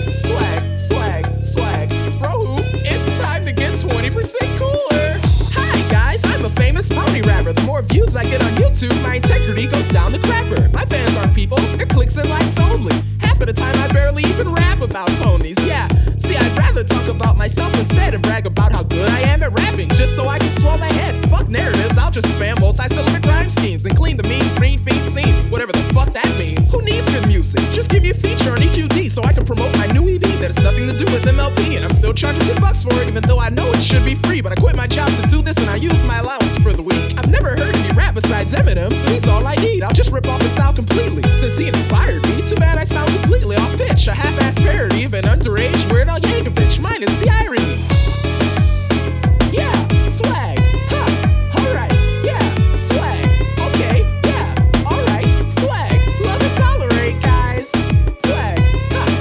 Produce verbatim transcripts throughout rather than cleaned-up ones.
ponies, swag, swag, swag. Bro hoof, it's time to get twenty percent cooler. Hi guys, I'm a famous brony rapper. The more views I get on YouTube, my integrity goes down the crapper. My fans aren't people, they're clicks and likes only. Half of the time I barely even rap about ponies, yeah. See, I'd rather talk about myself instead and brag about how good I am at rapping, just so I can swell my head. Fuck narratives, I'll just spam multi-syllabic rhyme schemes and clean the mean green feed scene, whatever the fuck that means. Who needs good music? Just give me a feature on E Q D so I can promote my new E V that has nothing to do with M L P, and I'm still charging ten bucks for it even though I know it should be free. But I quit my job to do this and I use my allowance for the week. I've never heard any rap besides Eminem, but he's all I need. I'll just rip off his style completely, since he inspired me. Too bad I sound completely off pitch, a half-ass parody of an underage Weird Al Yankovic, minus the irony. Yeah, swag, huh, alright, yeah, swag, okay, yeah, alright, swag, love and tolerate, guys, swag, huh,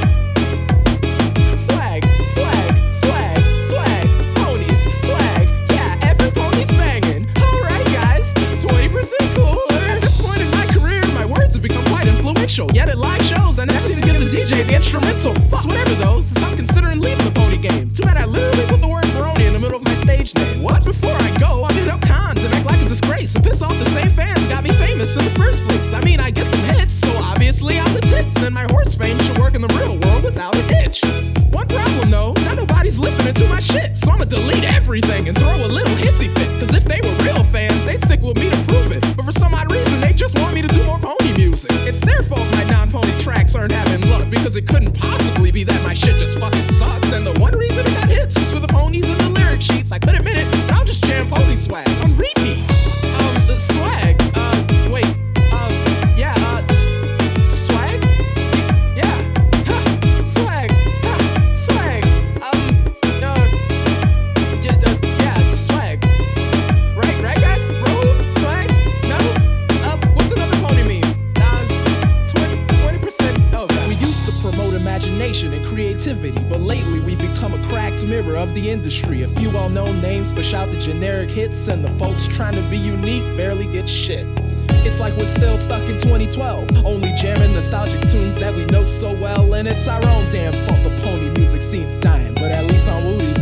swag, swag, swag, swag, ponies, swag, yeah, every pony's banging, alright guys, twenty percent cooler. At this point in my career, my words have become quite influential, yet at live shows, I never seem to get the D J the instrumental. Fuck whatever though, since I'm considering leaving the pony game. Too bad I literally put the word brony in the middle of my stage name. What? Before I go, I'll hit up cons and act like a disgrace and piss off the same fans that got me famous in the first place. I mean, I get them hits, so obviously I'm the tits, and my horse fame should work in the real world without a ditch. One problem though, not nobody's listening to my shit, so I'ma delete everything and throw a little hissy fit. Cause if they were real fans, they'd stick with me to prove it. But for some odd reason, they just want me to do more pony music. It's their fault my non-pony tracks aren't having luck, because it couldn't possibly be that my shit just fucking sucks. And the one reason it got hits was for the ponies in the lyric sheets. I could admit it, but I'll just jam pony swag on repeat. Um, the swag, uh, wait, uh, yeah, uh, s- swag? Yeah, ha, swag, ha, swag, um, uh, yeah, uh, yeah, it's swag. Right, right guys? Bro, swag? No? Uh, what's another pony meme? Uh, twenty percent, oh, yeah. We used to promote imagination and creativity, but lately we've become a cracked mirror of the industry. A few well-known names push out the generic hits, and the folks trying to be unique barely get shit. It's like we're still stuck in twenty twelve, only jamming nostalgic tunes that we know so well, and it's our own damn fault the pony music scene's dying. But at least on Woody's